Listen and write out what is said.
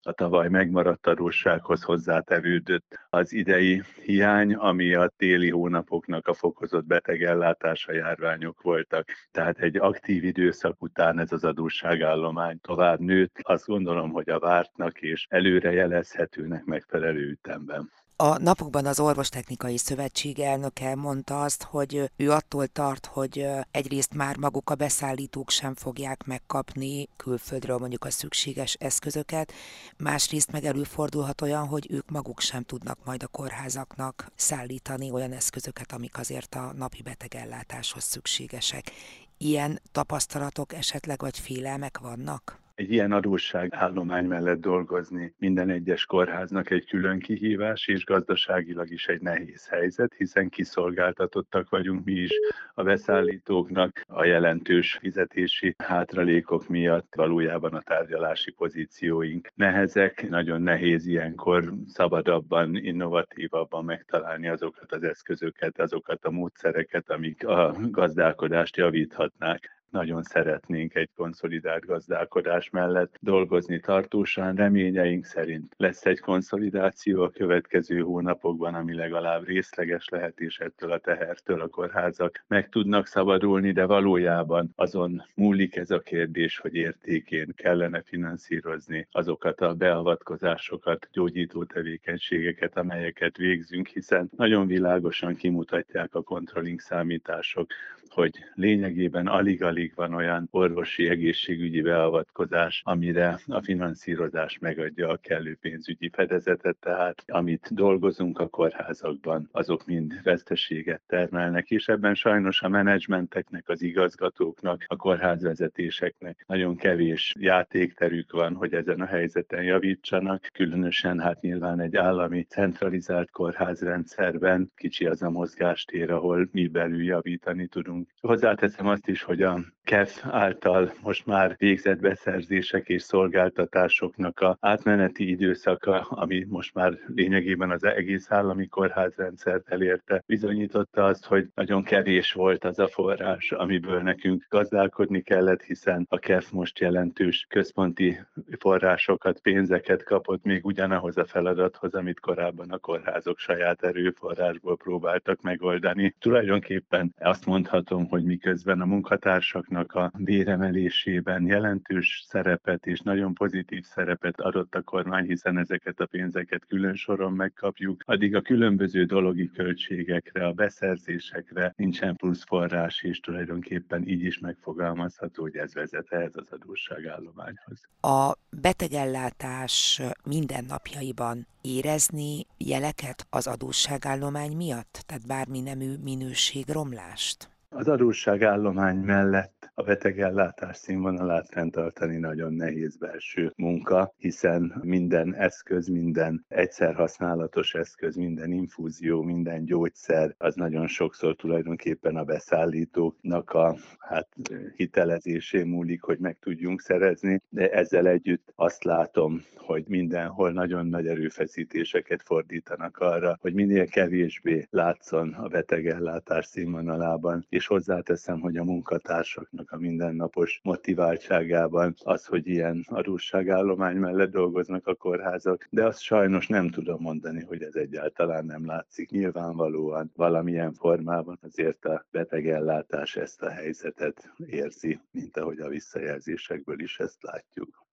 a tavaly megmaradt adóssághoz hozzátevődött az idei hiány, ami a téli hónapoknak a fokozott betegellátása járványok voltak. Tehát egy aktív időszak után ez az adósságállomány tovább nőtt. Azt gondolom, hogy a vártnak és előrejelezhetőnek megfelelő ütemben. A napokban az Orvostechnikai Szövetség elnöke mondta azt, hogy ő attól tart, hogy egyrészt már maguk a beszállítók sem fogják megkapni külföldről mondjuk a szükséges eszközöket, másrészt meg előfordulhat olyan, hogy ők maguk sem tudnak majd a kórházaknak szállítani olyan eszközöket, amik azért a napi betegellátáshoz szükségesek. Ilyen tapasztalatok esetleg vagy félelmek vannak? Egy ilyen adósságállomány mellett dolgozni minden egyes kórháznak egy külön kihívás, és gazdaságilag is egy nehéz helyzet, hiszen kiszolgáltatottak vagyunk mi is a beszállítóknak a jelentős fizetési hátralékok miatt. Valójában a tárgyalási pozícióink nehezek, nagyon nehéz ilyenkor szabadabban, innovatívabban megtalálni azokat az eszközöket, azokat a módszereket, amik a gazdálkodást javíthatnák. Nagyon szeretnénk egy konszolidált gazdálkodás mellett dolgozni tartósan. Reményeink szerint lesz egy konszolidáció a következő hónapokban, ami legalább részleges lehet, és ettől a tehertől a kórházak meg tudnak szabadulni, de valójában azon múlik ez a kérdés, hogy értékén kellene finanszírozni azokat a beavatkozásokat, gyógyító tevékenységeket, amelyeket végzünk, hiszen nagyon világosan kimutatják a controlling számítások, hogy lényegében alig-alig van olyan orvosi egészségügyi beavatkozás, amire a finanszírozás megadja a kellő pénzügyi fedezetet, tehát amit dolgozunk a kórházakban, azok mind veszteséget termelnek, és ebben sajnos a menedzsmenteknek, az igazgatóknak, a kórházvezetéseknek nagyon kevés játékterük van, hogy ezen a helyzeten javítsanak, különösen hát nyilván egy állami centralizált kórházrendszerben kicsi az a mozgástér, ahol mi belül javítani tudunk. Hozzáteszem azt is, hogy a KEF által most már végzett beszerzések és szolgáltatásoknak a átmeneti időszaka, ami most már lényegében az egész állami kórházrendszert elérte, bizonyította azt, hogy nagyon kevés volt az a forrás, amiből nekünk gazdálkodni kellett, hiszen a KEF most jelentős központi forrásokat, pénzeket kapott még ugyanahoz a feladathoz, amit korábban a kórházok saját erőforrásból próbáltak megoldani. Tulajdonképpen azt mondhatom, hogy miközben a munkatársaknak a béremelésében jelentős szerepet és nagyon pozitív szerepet adott a kormány, hiszen ezeket a pénzeket külön soron megkapjuk, addig a különböző dologi költségekre, a beszerzésekre nincsen plusz forrás, és tulajdonképpen így is megfogalmazható, hogy ez vezet ehhez az adósságállományhoz. A betegellátás mindennapjaiban érezni jeleket az adósságállomány miatt? Tehát bármi nemű minőségromlást? Az adósságállomány mellett a betegellátás színvonalát fenntartani nagyon nehéz belső munka, hiszen minden eszköz, minden egyszer használatos eszköz, minden infúzió, minden gyógyszer, az nagyon sokszor tulajdonképpen a beszállítóknak a hitelezésén múlik, hogy meg tudjunk szerezni, de ezzel együtt azt látom, hogy mindenhol nagyon nagy erőfeszítéseket fordítanak arra, hogy minél kevésbé látszon a betegellátás színvonalában, és hozzáteszem, hogy a munkatársaknak a mindennapos motiváltságában az, hogy ilyen adósságállomány mellett dolgoznak a kórházak, de azt sajnos nem tudom mondani, hogy ez egyáltalán nem látszik. Nyilvánvalóan valamilyen formában azért a betegellátás ezt a helyzetet érzi, mint ahogy a visszajelzésekből is ezt látjuk.